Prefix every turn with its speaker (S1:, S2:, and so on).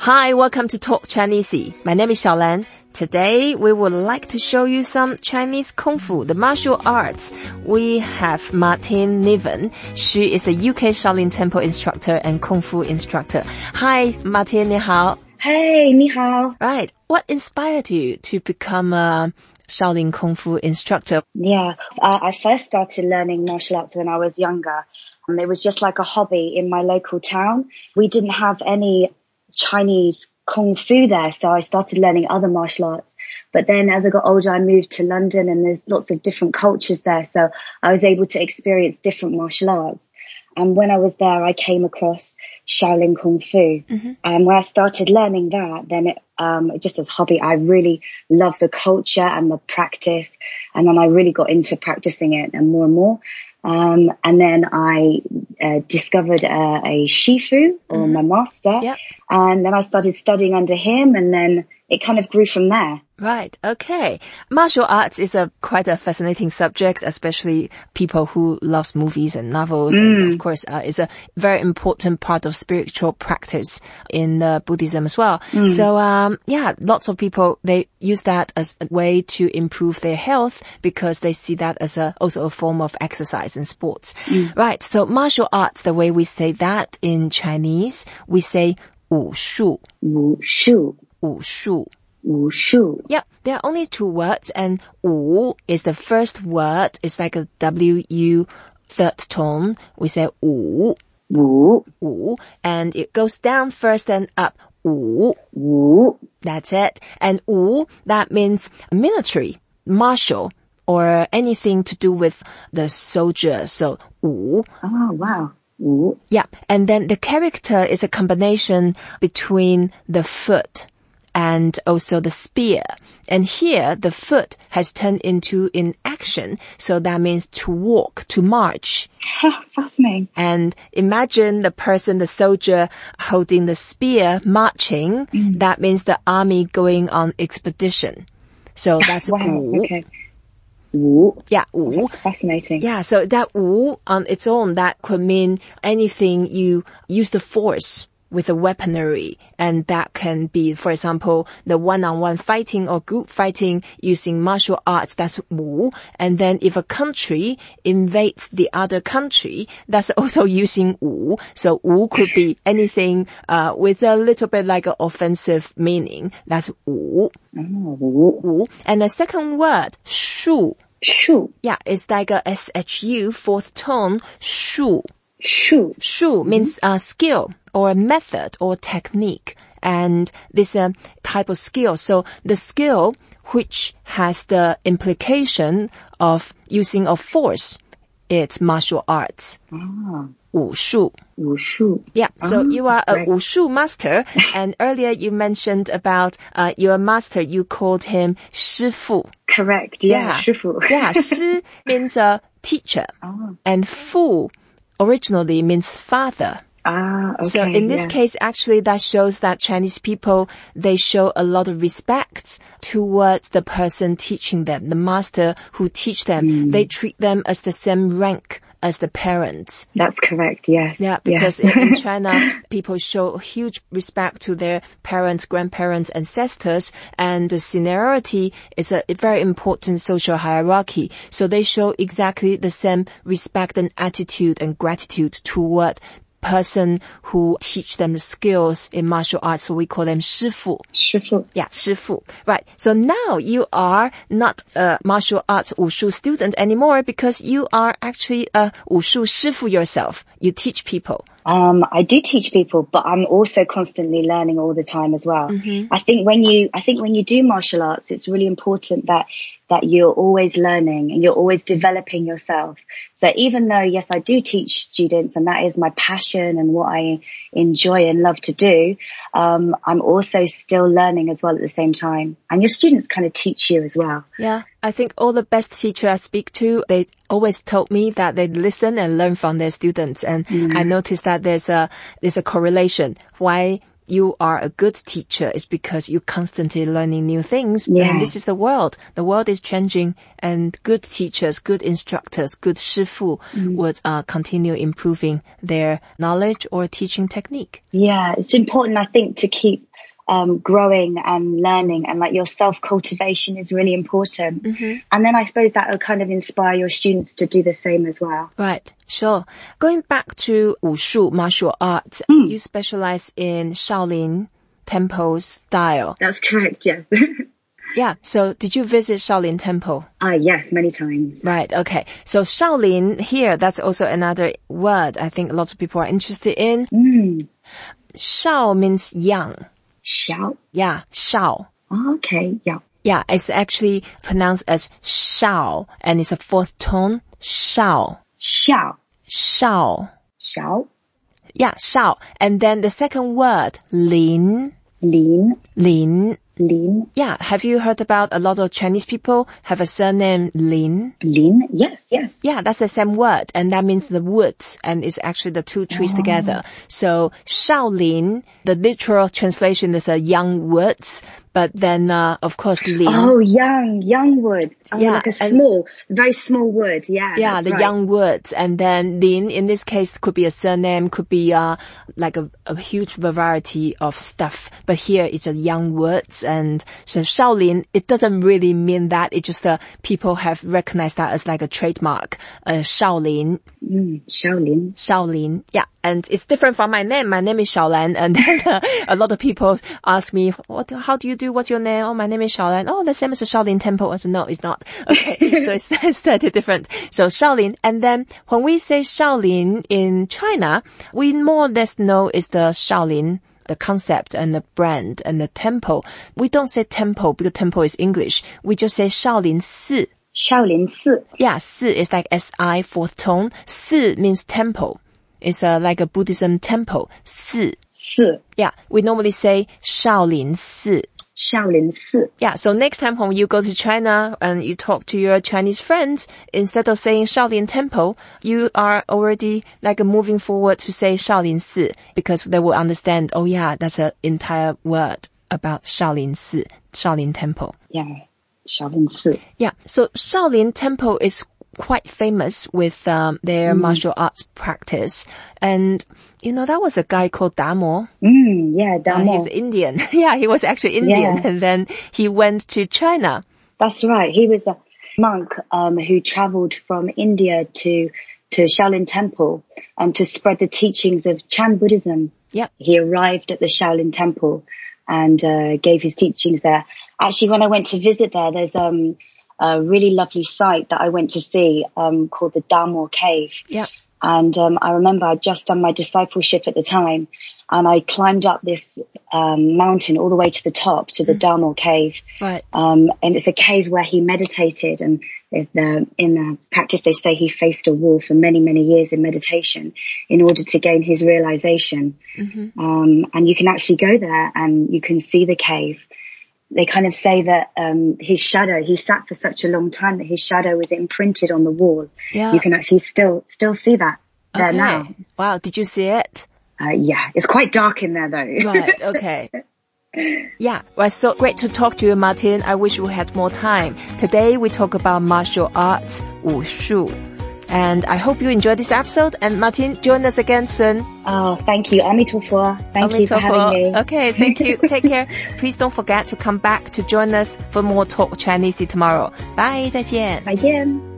S1: Hi, welcome to Talk Chinese. My name is Xiaolan. Today, we would like to show you some Chinese Kung Fu, the martial arts. We have Martine Niven. She is the UK Shaolin Temple instructor and Kung Fu instructor. Hi, Martine, 你好.
S2: Hey, 你好.
S1: Right. What inspired you to become a Shaolin Kung Fu instructor?
S2: Yeah, I first started learning martial arts when I was younger. It was just like a hobby in my local town. We didn't have any Chinese Kung Fu there, so I started learning other martial arts. But then as I got older, I moved to London and there's lots of different cultures there, so I was able to experience different martial arts. And when I was there, I came across Shaolin Kung Fu. And when I started learning that, then just as a hobby, I really loved the culture and the practice. And then I really got into practicing it and more. And then I discovered a Shifu, or my master.
S1: Yep.
S2: And then I started studying under him, and then it kind of grew from there.
S1: Right. Okay. Martial arts is quite a fascinating subject, especially people who love movies and novels. And of course, it's a very important part of spiritual practice in Buddhism as well. So, lots of people, they use that as a way to improve their health because they see that as also a form of exercise and sports. Right. So martial arts, the way we say that in Chinese, we say 武术.
S2: 武术.
S1: 武术.
S2: 武术.
S1: Yep, there are only two words, and 武 is the first word. It's like a W-U third tone. We say 武.
S2: 武.
S1: 武. And it goes down first and up. 武.
S2: 武.
S1: That's it. And 武, that means military, martial, or anything to do with the soldier. So 武.
S2: Oh, wow. 武.
S1: Yeah, and then the character is a combination between the foot and also the spear. And here, the foot has turned into in action. So that means to walk, to march.
S2: Fascinating.
S1: And imagine the person, the soldier, holding the spear, marching. That means the army going on expedition. So that's
S2: wow,
S1: 武.
S2: okay. 武.
S1: Yeah, 武.
S2: That's fascinating.
S1: Yeah, so that 武 on its own, that could mean anything you use the force with a weaponry. And that can be, for example, the one-on-one fighting or group fighting using martial arts, that's 武. And then if a country invades the other country, that's also using 武. So 武 could be anything with a little bit like an offensive meaning. That's 武.
S2: 武.
S1: 武. And the second word, 术.
S2: 术.
S1: Yeah, it's like a SHU, fourth tone, 术.
S2: 术.
S1: 术 means skill or method or technique. And this type of skill. So the skill which has the implication of using of force, it's martial arts. 武术.
S2: 武术.
S1: Yeah, so you are a
S2: great.
S1: 武术master. And earlier you mentioned about your master, you called him 师傅.
S2: Correct, yeah. 师傅.
S1: Yeah, 师 means a teacher.
S2: Oh.
S1: And 父 originally means father.
S2: Okay.
S1: So in this case, actually, that shows that Chinese people, they show a lot of respect towards the person teaching them, the master who teach them. They treat them as the same rank as the parents.
S2: That's correct, yes.
S1: Yeah, because in China, people show huge respect to their parents, grandparents, ancestors, and the seniority is a very important social hierarchy. So they show exactly the same respect and attitude and gratitude toward person who teach them the skills in martial arts. So we call them 师傅.
S2: 师傅.
S1: Yeah, 师傅. Right. So now you are not a martial arts 武术 student anymore because you are actually a 武术师傅 yourself. You teach people.
S2: I do teach people, but I'm also constantly learning all the time as well. I think when you do martial arts, it's really important that you're always learning and you're always developing yourself. So even though, yes, I do teach students and that is my passion and what I enjoy and love to do, I'm also still learning as well at the same time. And your students kind of teach you as well.
S1: Yeah. I think all the best teachers I speak to, they always told me that they listen and learn from their students. And I noticed that there's a correlation. Why you are a good teacher is because you're constantly learning new things.
S2: Yeah.
S1: And this is the world. The world is changing, and good teachers, good instructors, good 师傅 would continue improving their knowledge or teaching technique.
S2: Yeah, it's important, I think, to keep growing and learning, and like your self-cultivation is really important. And then I suppose that will kind of inspire your students to do the same as well.
S1: Right, sure. Going back to 武术, martial arts, you specialize in Shaolin Temple style.
S2: That's correct, yes.
S1: Yeah, so did you visit Shaolin Temple?
S2: Yes, many times.
S1: Right, okay. So Shaolin here, that's also another word I think lots of people are interested in. Shao means young.
S2: Xiao?
S1: Yeah, Shao.
S2: Okay, yeah.
S1: Yeah, it's actually pronounced as Shao, and it's a fourth tone. Shao.
S2: Xiao.
S1: Shao.
S2: Xiao.
S1: Yeah, Shao. And then the second word, Lin.
S2: Lin.
S1: Lin.
S2: Lin.
S1: Yeah, have you heard about a lot of Chinese people have a surname Lin?
S2: Lin, yes, yes.
S1: Yeah, that's the same word, and that means the woods, and it's actually the two trees together. So Shaolin, the literal translation is a young woods, but then of course Lin.
S2: Oh, young wood. Oh,
S1: Yeah,
S2: like a very small wood. Yeah,
S1: yeah,
S2: that's
S1: the
S2: right.
S1: young woods, and then Lin in this case could be a surname, could be like a huge variety of stuff. But here it's a young woods, and so Shaolin, it doesn't really mean that. It's just people have recognized that as like a trademark. Shaolin.
S2: Shaolin.
S1: Shaolin, yeah, and it's different from my name. My name is Xiaolan, and then a lot of people ask me, how do you do? What's your name? Oh, my name is Xiaolan. Oh, the same as the Shaolin Temple. I said, no, it's not. Okay, so it's slightly different. So Shaolin, and then when we say Shaolin in China, we more or less know it's the Shaolin, the concept and the brand and the temple. We don't say temple because temple is English. We just say Shaolin Si.
S2: Shaolin Si.
S1: Yeah, Si is like S-I, fourth tone. Si means temple. It's like a Buddhism temple. Si.
S2: Si.
S1: Yeah, we normally say Shaolin Si.
S2: Shaolin Si.
S1: Yeah, so next time when you go to China and you talk to your Chinese friends, instead of saying Shaolin Temple, you are already like moving forward to say Shaolin Si, because they will understand, oh yeah, that's an entire word about Shaolin Si, Shaolin Temple.
S2: Yeah, Shaolin Si.
S1: Yeah, so Shaolin Temple is quite famous with their martial arts practice. And, you know, that was a guy called Damo.
S2: Yeah, Damo.
S1: He's Indian. Yeah, he was actually Indian. Yeah. And then he went to China.
S2: That's right. He was a monk who traveled from India to Shaolin Temple to spread the teachings of Chan Buddhism.
S1: Yeah.
S2: He arrived at the Shaolin Temple and gave his teachings there. Actually, when I went to visit there, there's a really lovely site that I went to see called the Damo Cave.
S1: Yeah.
S2: And I remember I'd just done my discipleship at the time, and I climbed up this mountain all the way to the top, to the Damo Cave.
S1: Right.
S2: And it's a cave where he meditated, and in the practice they say he faced a wall for many, many years in meditation in order to gain his realization. And you can actually go there and you can see the cave. They kind of say that his shadow, he sat for such a long time that his shadow was imprinted on the wall. Yeah. You can actually still see that there now.
S1: Wow, did you see it?
S2: Yeah, it's quite dark in there though.
S1: Right, okay. Yeah, well, it's so great to talk to you, Martin. I wish we had more time. Today we talk about martial arts, 武术. And I hope you enjoyed this episode. And Martin, join us again soon.
S2: Oh, thank you. Amitofo. Thank you for having me.
S1: Okay, thank you. Take care. Please don't forget to come back to join us for more Talk Chinese tomorrow. Bye, 再见.
S2: 再见.